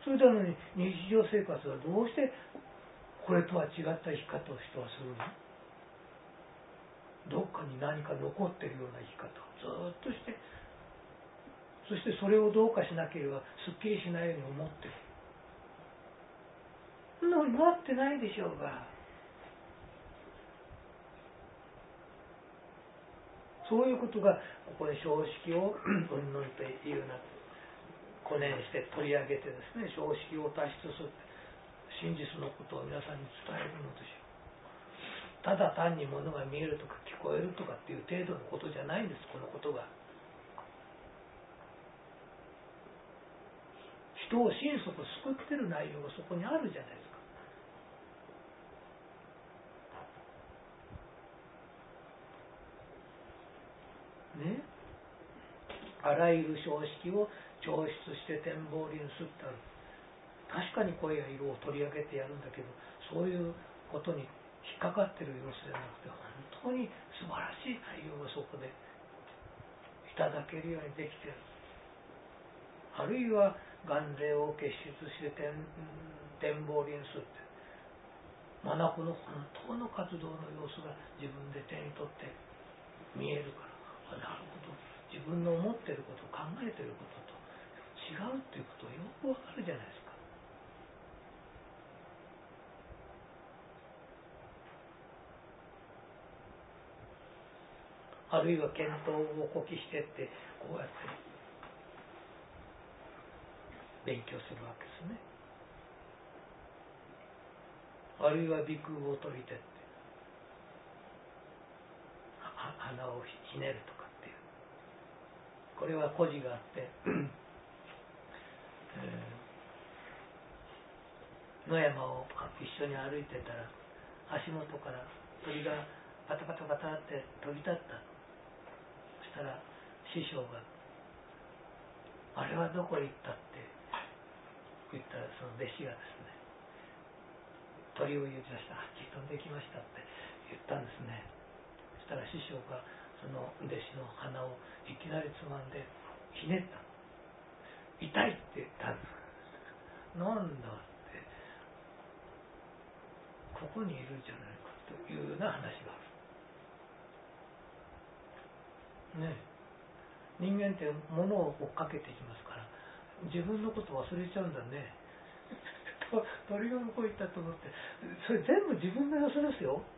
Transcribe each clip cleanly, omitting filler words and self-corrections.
それなのに日常生活はどうしてこれとは違った生き方を人はするの？どっかに何か残ってるような生き方をずっとして、そしてそれをどうかしなければすっきりしないように思ってる。そんなふうになってないでしょうが。そういうことがここで常識をうんぬんというような固念して取り上げてですね、常識を脱出する、真実のことを皆さんに伝えるのですよ。ただ単に物が見えるとか聞こえるとかっていう程度のことじゃないんです、このことが。人を心底救ってる内容がそこにあるじゃないですか。ね、あらゆる常識を抽出して展望輪すってある。確かに声や色を取り上げてやるんだけど、そういうことに引っかかってる様子じゃなくて、本当に素晴らしい内容がそこでいただけるようにできている。あるいは眼霊を結出して展望輪すって、眼の本当の活動の様子が自分で手に取って見えるから、なるほど、自分の思っていること、考えていることと違うっていうことがよくわかるじゃないですか。あるいは見当を呼起してってこうやって勉強するわけですね。あるいは鼻腔を取りてって鼻をひねるとかっていう、これは故事があって野山を一緒に歩いてたら足元から鳥がパタパタパタって飛び立った。そしたら師匠があれはどこへ行ったって言ったら、その弟子がですね、鳥を指さしてあっち飛んできましたって言ったんですね。そしたら師匠がその弟子の鼻をいきなりつまんでひねった。痛いって言ったんです。なんだって、ここにいるじゃないかというような話があるね。人間って物を追っかけていきますから、自分のこと忘れちゃうんだね。鳥が向こう行ったと思って、それ全部自分の様子ですよ。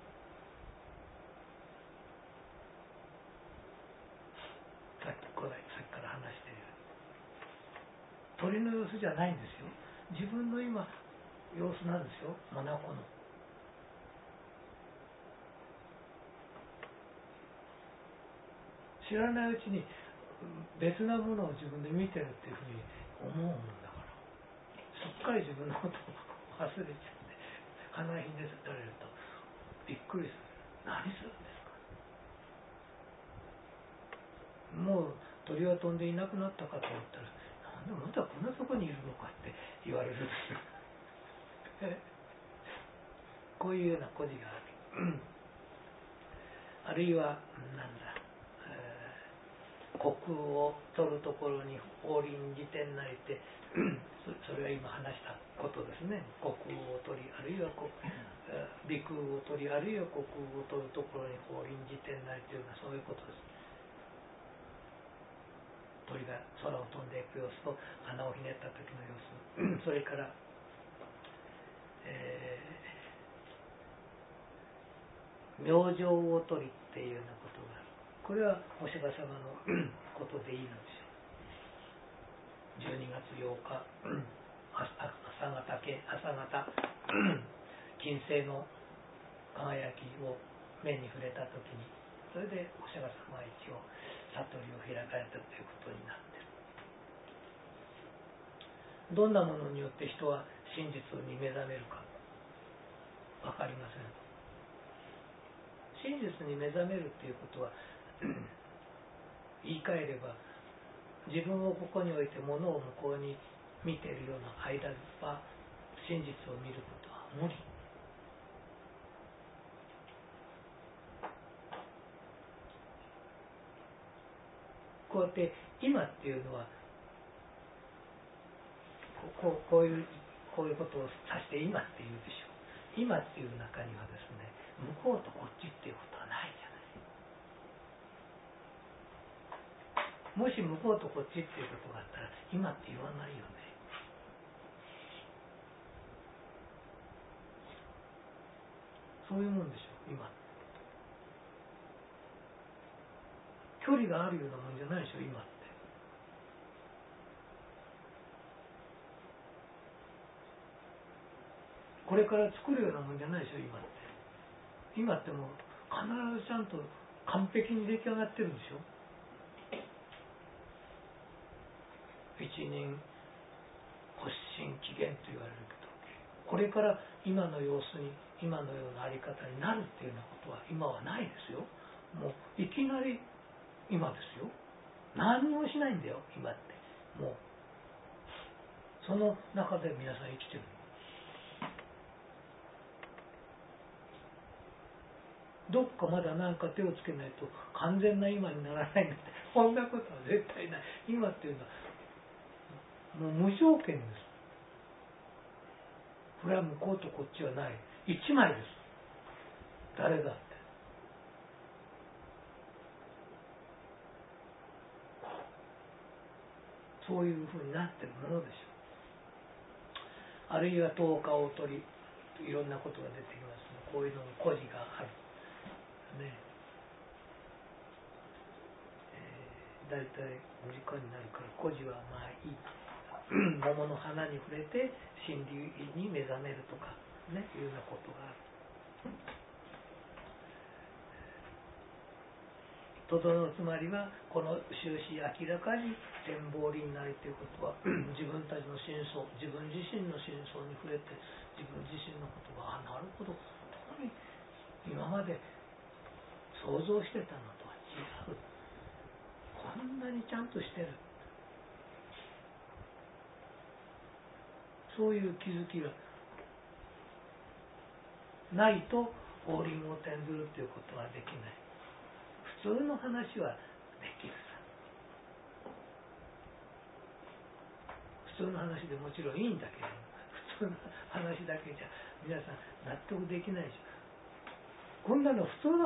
さっきから話している鳥の様子じゃないんですよ。自分の今様子なんですよ。眼の知らないうちに別なものを自分で見てるっていうふうに思うもんだから、すっかり自分のことを忘れちゃって鼻ひねられるとびっくりする。何するんですか。もう鳥は飛んでいなくなったかと思ったら、なんでまだこんなとこにいるのかって言われるんですよ。こういうような故事がある。あるいはなんだ、虚空を取るところに法輪寺天なりてそれは今話したことですね。虚空を取り、あるいは鼻腔を取り、あるいは虚空を取るところに法輪寺天なりというのはそういうことです。鳥が空を飛んでいく様子と鼻をひねった時の様子それから、明星を取りっていうようなことがある。これはお釈迦様のことでいいのでしょう。12月8日朝方金星の輝きを目に触れた時に、それでお釈迦様は一応悟りを開かれたということになっている。どんなものによって人は真実に目覚めるか分かりません。真実に目覚めるっていうことは言い換えれば、自分をここに置いて物を向こうに見ているような間は真実を見ることは無理。こうやって今っていうのはここういうことを指して今って言うでしょう。今っていう中にはですね、向こうとこっちっていうことはないじゃない。もし向こうとこっちっていうことがあったら今って言わないよね。そういうもんでしょう。今距離があるようなもんじゃないでしょ今って。これから作るようなもんじゃないでしょ今って。今ってもう必ずちゃんと完璧に出来上がってるんでしょ。一人発心起源と言われるけど、これから今の様子に今のようなあり方になるっていうようなことは今はないですよ。もういきなり今ですよ。何にもしないんだよ今って。もうその中で皆さん生きてる。どっかまだ何か手をつけないと完全な今にならないんだって、そんなことは絶対ない。今っていうのはもう無条件です。これは向こうとこっちはない、一枚です。誰だって。そういうふうになってるものでしょう。あるいは10日を取り、いろんなことが出てきますね。こういうのに故事があるね。だいたいお時間になるから故事はまあいい。桃の花に触れて真理に目覚めるとかね、いうようなことがある。整うつまりはこの終始明らかに展望輪なりということは自分たちの真相、自分自身の真相に触れて自分自身のことがなるほど、本当に今まで想像してたのとは違う、こんなにちゃんとしてる、そういう気づきがないと法輪を転ずるということはできない。普通の話はできるさ。普通の話でもちろんいいんだけれども、普通の話だけじゃ皆さん納得できないでしょ。こんなの普通の